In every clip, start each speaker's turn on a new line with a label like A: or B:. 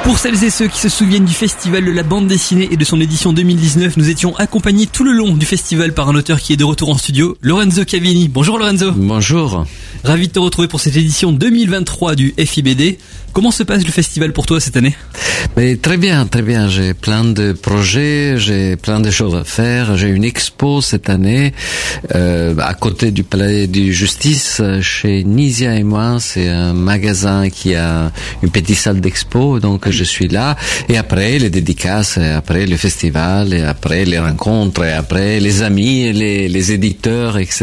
A: Pour celles et ceux qui se souviennent du festival de la bande dessinée et de son édition 2019, nous étions accompagnés tout le long du festival par un auteur qui est de retour en studio, Lorenzo Cavini. Bonjour Lorenzo.
B: Bonjour.
A: Ravi de te retrouver pour cette édition 2023 du FIBD. Comment se passe le festival pour toi cette année ?
B: Mais très bien, très bien. J'ai plein de projets, j'ai plein de choses à faire. J'ai une expo cette année à côté du Palais de Justice chez Nisia et moi. C'est un magasin qui a une petite salle d'expo, donc je suis là. Et après les dédicaces, et après le festival, et après les rencontres, et après les amis, et les éditeurs, etc.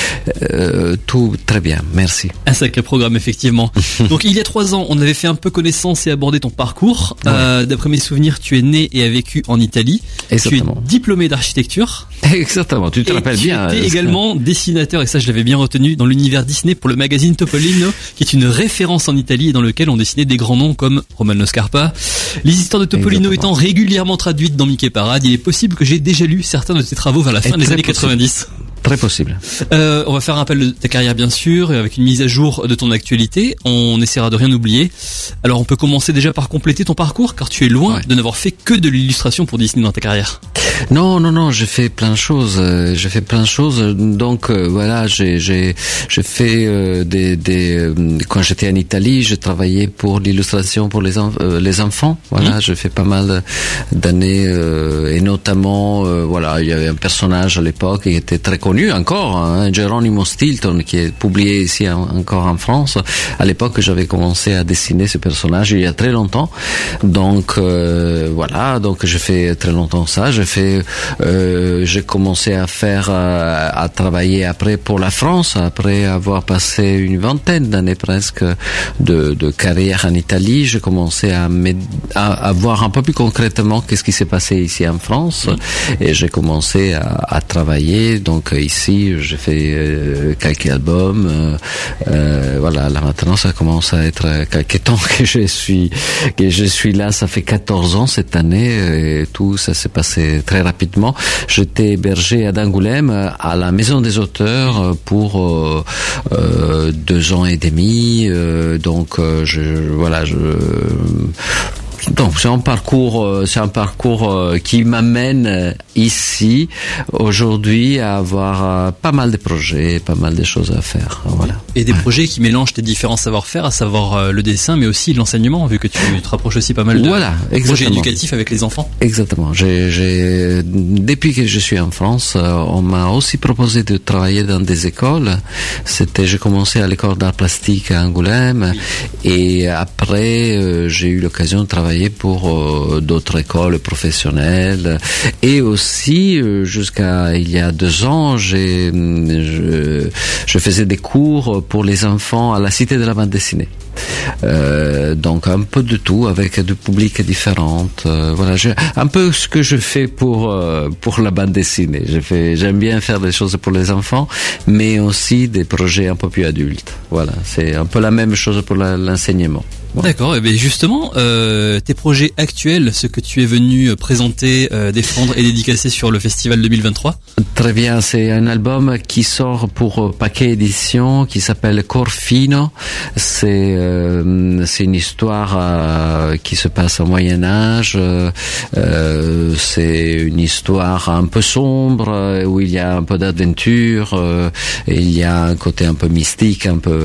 B: Tout très bien, merci.
A: Un sacré programme effectivement. Donc il y a 3 ans, on avait fait un peu connaissance et abordé ton parcours.
B: Ouais.
A: D'après mes souvenirs, tu es né et as vécu en Italie.
B: Exactement.
A: Tu es diplômé d'architecture.
B: Exactement, tu te rappelles bien.
A: Tu es également dessinateur, et ça je l'avais bien retenu, dans l'univers Disney pour le magazine Topolino, qui est une référence en Italie et dans lequel on dessinait des grands noms comme Romano Scarpa. Les histoires de Topolino
B: Exactement.
A: étant régulièrement traduites dans Mickey Parade, il est possible que j'ai déjà lu certains de tes travaux vers la fin des années 90.
B: Très possible.
A: On va faire un rappel de ta carrière bien sûr, avec une mise à jour de ton actualité. On essaiera de rien oublier. Alors on peut commencer déjà par compléter ton parcours, car tu es loin de n'avoir fait que de l'illustration pour Disney dans ta carrière.
B: Non, j'ai fait plein de choses. Donc voilà, j'ai fait quand j'étais en Italie, je travaillais pour l'illustration pour les enfants. Voilà, j'ai fait pas mal d'années et notamment voilà, il y avait un personnage à l'époque qui était très connu encore, hein, Geronimo Stilton, qui est publié ici encore en France. À l'époque, j'avais commencé à dessiner ce personnage il y a très longtemps. Donc voilà, donc j'ai fait très longtemps ça. J'ai commencé à travailler après pour la France, après avoir passé une vingtaine d'années presque de carrière en Italie. J'ai commencé à voir un peu plus concrètement qu'est-ce qui s'est passé ici en France, et j'ai commencé à travailler. Donc ici, j'ai fait quelques albums. Voilà, là maintenant, ça commence à être quelques temps que je suis là. Ça fait 14 ans cette année, et tout ça s'est passé très rapidement. J'étais hébergé à Angoulême, à la Maison des Auteurs, pour 2 ans et demi. Donc c'est un parcours qui m'amène ici aujourd'hui à avoir pas mal de projets, pas mal de choses à faire. Voilà.
A: Et des projets qui mélangent tes différents savoir-faire, à savoir le dessin, mais aussi l'enseignement, vu que tu te rapproches aussi pas mal de projets éducatifs avec les enfants.
B: Exactement. Depuis que je suis en France, on m'a aussi proposé de travailler dans des écoles. J'ai commencé à l'école d'art plastique à Angoulême, et après j'ai eu l'occasion de travailler pour d'autres écoles professionnelles, et aussi jusqu'à il y a 2 ans je faisais des cours pour les enfants à la Cité de la bande dessinée. Donc un peu de tout avec des publics différents. Voilà, un peu ce que je fais pour la bande dessinée. J'aime bien faire des choses pour les enfants, mais aussi des projets un peu plus adultes. Voilà, c'est un peu la même chose pour l'enseignement. Voilà.
A: D'accord, et bien justement, tes projets actuels, ce que tu es venu présenter, défendre et dédicacer sur le festival 2023.
B: Très bien, c'est un album qui sort pour Paquet Édition, qui s'appelle Corfino. C'est une histoire qui se passe au Moyen-Âge. C'est une histoire un peu sombre, où il y a un peu d'aventure, et il y a un côté un peu mystique, un peu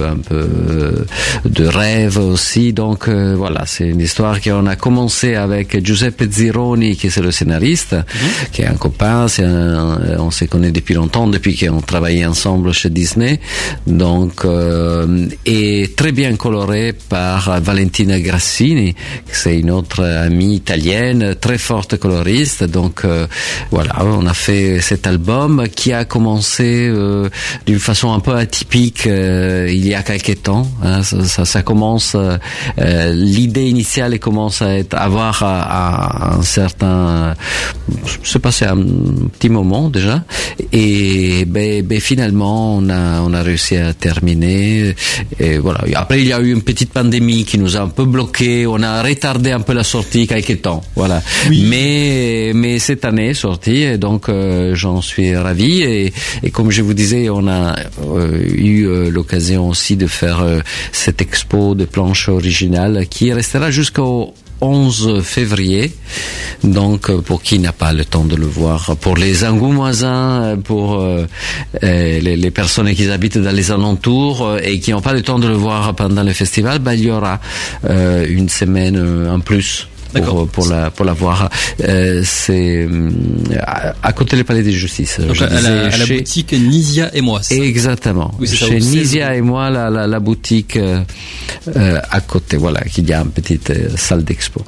B: de rêve aussi. Donc voilà, c'est une histoire qu'on a commencé avec Giuseppe Zironi, qui est le scénariste, qui est un copain. On se connaît depuis longtemps, depuis qu'on travaillait ensemble chez Disney. Donc et très bien coloré par Valentina Grassini, c'est une autre amie italienne, très forte coloriste. Donc voilà, on a fait cet album qui a commencé d'une façon un peu atypique il y a quelques temps. Hein, ça commence. L'idée initiale commence à avoir un certain, c'est passé un petit moment déjà, et finalement on a réussi à terminer. Et voilà. Après il y a eu une petite pandémie qui nous a un peu bloqué. On a retardé un peu la sortie quelques temps. Voilà. Oui. Mais cette année est sortie, et donc j'en suis ravi. Et comme je vous disais, on a eu l'occasion aussi de faire cette expo de planches originales qui restera jusqu'au 11 février. Donc, pour qui n'a pas le temps de le voir, pour les Angoumoisins, pour les personnes qui habitent dans les alentours et qui n'ont pas le temps de le voir pendant le festival, il y aura une semaine en plus. Pour la voir, c'est à côté du Palais de Justice.
A: Donc à la boutique Nisia et moi.
B: Exactement. Oui, chez Nisia et moi, la boutique à côté, voilà, qu'il y a une petite salle d'expo.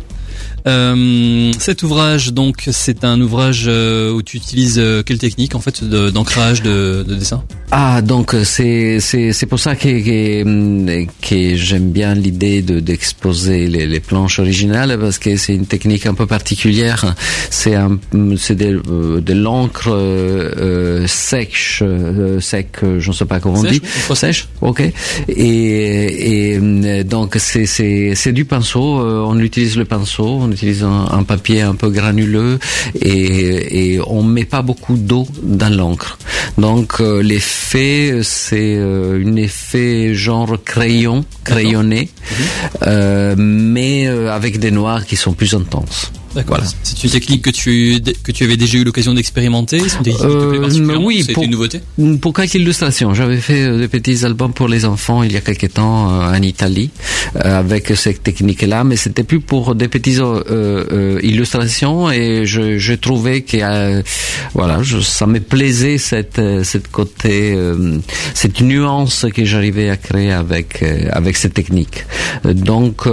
A: Cet ouvrage, donc, c'est un ouvrage où tu utilises quelle technique en fait d'ancrage de dessin?
B: Ah, donc c'est pour ça que j'aime bien l'idée d'exposer les planches originales, parce que c'est une technique un peu particulière. C'est de l'encre sec, je ne sais pas comment on dit.
A: Sèche.
B: Ok. Et donc c'est du pinceau. On utilise le pinceau. On utilise un papier un peu granuleux et on met pas beaucoup d'eau dans l'encre. Donc l'effet, c'est un effet genre crayonné, mais avec des noirs qui sont plus intenses.
A: D'accord. Voilà. C'est une technique que tu avais déjà eu l'occasion d'expérimenter. C'est une technique qui te plaît particulièrement.
B: Oui,
A: c'était une nouveauté.
B: Pour quelques illustrations, j'avais fait des petits albums pour les enfants il y a quelque temps en Italie avec cette technique-là, mais c'était plus pour des petites illustrations et je trouvais que ça me plaisait cette côté, cette nuance que j'arrivais à créer avec cette technique. Donc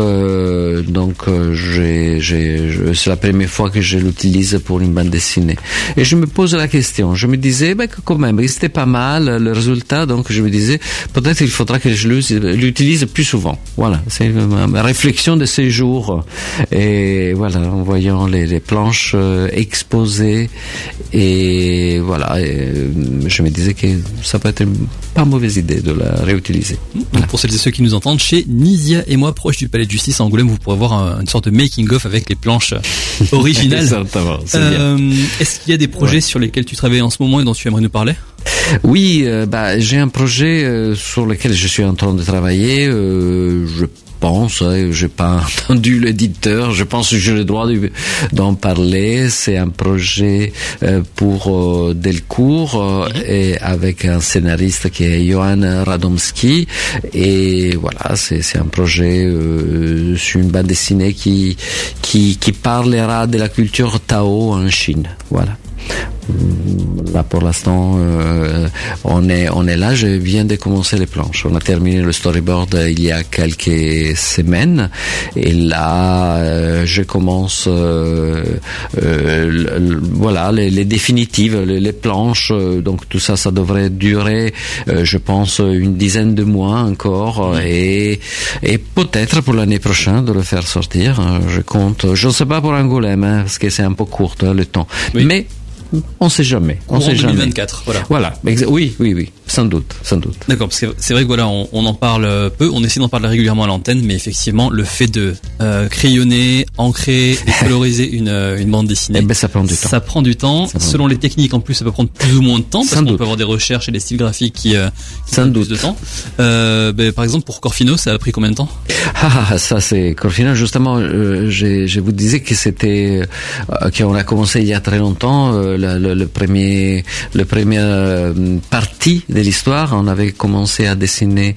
B: c'est la première fois que je l'utilise pour une bande dessinée. Et je me pose la question, je me disais, quand même, c'était pas mal le résultat, donc je me disais, peut-être il faudra que je l'utilise plus souvent. Voilà, c'est ma réflexion de ces jours. Et voilà, en voyant les planches exposées, et voilà, je me disais que ça peut être pas une mauvaise idée de la réutiliser.
A: Voilà. Pour celles et ceux qui nous entendent, chez Nisia et moi, proche du Palais de Justice à Angoulême, vous pourrez voir une sorte de making-of avec les planches originales.
B: Exactement, c'est bien.
A: Est-ce qu'il y a des projets sur lesquels tu travailles en ce moment et dont tu aimerais nous parler?
B: Oui, j'ai un projet sur lequel je suis en train de travailler. Je pense, j'ai pas entendu l'éditeur, je pense que j'ai le droit d'en parler. C'est un projet pour Delcourt et avec un scénariste qui est Johan Radomski, et voilà, c'est un projet sur une bande dessinée qui parlera de la culture Tao en Chine. Voilà. Là pour l'instant on est là, je viens de commencer les planches, on a terminé le storyboard il y a quelques semaines et là je commence voilà les définitives, les planches, donc tout ça devrait durer je pense une dizaine de mois encore et peut-être pour l'année prochaine de le faire sortir, je compte, je ne sais pas pour Angoulême parce que c'est un peu court le temps, oui. Mais on sait jamais.
A: On sait jamais. 2024, voilà.
B: Voilà. Oui, sans doute.
A: D'accord, parce que c'est vrai que voilà, on en parle peu, on essaie d'en parler régulièrement à l'antenne, mais effectivement, le fait de crayonner, ancrer et coloriser une bande dessinée,
B: ça prend du temps.
A: Ça prend du temps. Selon les techniques, en plus, ça peut prendre plus ou moins de temps, parce qu'on peut avoir des recherches et des styles graphiques qui prennent plus de temps. Par exemple, pour Corfino, ça a pris combien de temps?
B: Ça c'est Corfino. Justement, je vous disais que c'était qu'on a commencé il y a très longtemps. Le premier partie de l'histoire, on avait commencé à dessiner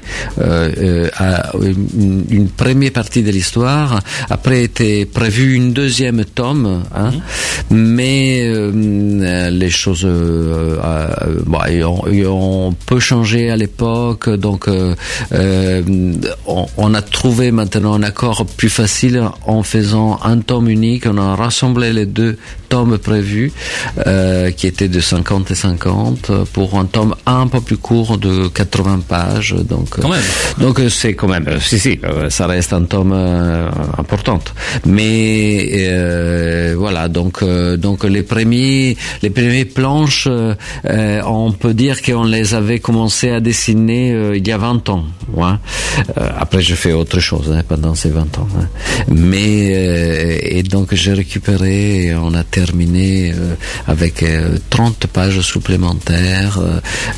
B: une première partie de l'histoire. Après était prévu une deuxième tome, mais les choses ont peu changé à l'époque, donc on a trouvé maintenant un accord plus facile en faisant un tome unique. On a rassemblé les deux tomes prévus qui étaient de 50 et 50 pour un tome un peu plus court de 80 pages. Donc, c'est quand même, ça reste un tome important. Mais voilà, donc les premières planches, on peut dire qu'on les avait commencé à dessiner il y a 20 ans. Après, je fais autre chose pendant ces 20 ans. Mais et donc j'ai récupéré et on a terminé avec 30 pages supplémentaires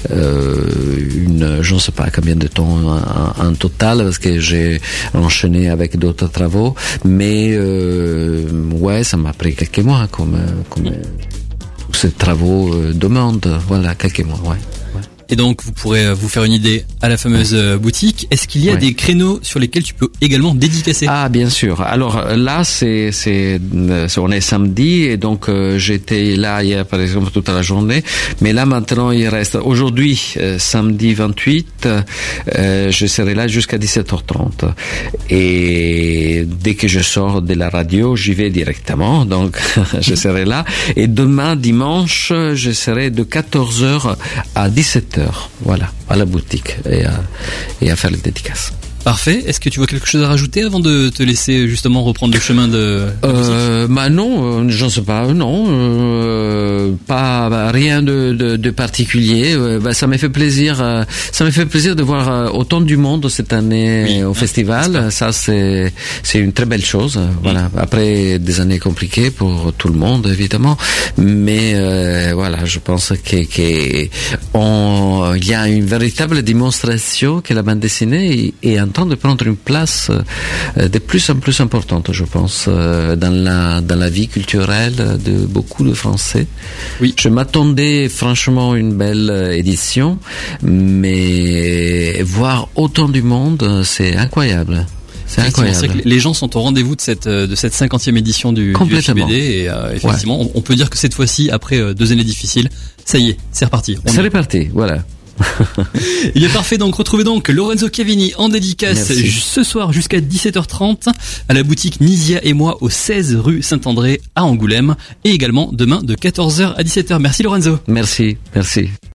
B: je ne sais pas combien de temps en total, parce que j'ai enchaîné avec d'autres travaux, mais ouais, ça m'a pris quelques mois, comme ces travaux demandent, voilà, quelques mois, ouais.
A: Et donc, vous pourrez vous faire une idée à la fameuse boutique. Est-ce qu'il y a des créneaux sur lesquels tu peux également dédicacer?
B: Ah, bien sûr. Alors là, on est samedi, et donc j'étais là hier, par exemple, toute la journée. Mais là, maintenant, il reste aujourd'hui, samedi 28, je serai là jusqu'à 17h30. Et dès que je sors de la radio, j'y vais directement. Donc, je serai là. Et demain, dimanche, je serai de 14h à 17h. Voilà, à la boutique et à faire les dédicaces.
A: Parfait. Est-ce que tu vois quelque chose à rajouter avant de te laisser justement reprendre le chemin de la musique?
B: Bah non, je ne sais pas, non, pas rien de particulier. Bah ça me fait plaisir de voir autant du monde cette année au festival. Ça c'est une très belle chose. Voilà. Après des années compliquées pour tout le monde évidemment, mais voilà, je pense qu'il y a une véritable démonstration que la bande dessinée est en train de prendre une place de plus en plus importante, je pense, dans la vie culturelle de beaucoup de Français.
A: Oui.
B: Je m'attendais franchement à une belle édition, mais voir autant du monde, c'est incroyable. C'est incroyable.
A: C'est que les gens sont au rendez-vous de cette 50e édition du FIBD, et effectivement, on peut dire que cette fois-ci, après 2 années difficiles, ça y est, c'est reparti.
B: C'est reparti, voilà.
A: Il est parfait, donc retrouvez donc Lorenzo Chiavini en dédicace ce soir jusqu'à 17h30 à la boutique Nisia et moi au 16 rue Saint-André à Angoulême, et également demain de 14h à 17h. Merci Lorenzo.
B: Merci.